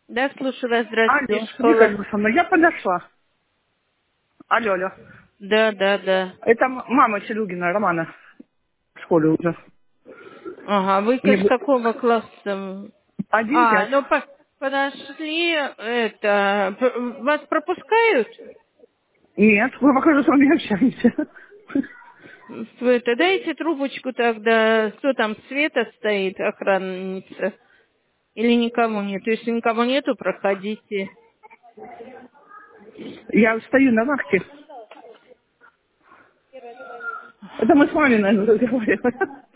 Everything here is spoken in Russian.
Да, слушаю вас. Здравствуйте, Алло, Вика школа. Александровна, я подошла. Алло, алло. Да, да, да. Это мама Челюгина, Романа, в школе уже. Ага, вы Мне с какого класса? 1-5. Ну, подошли, вас пропускают? Нет, вы покажу, с вами общаемся. Вы это дайте трубочку тогда, что там, Света стоит, охранница? Или никого нет? Если никого нету, проходите. Я стою на вахте. Это мы с вами, наверное, разговариваем.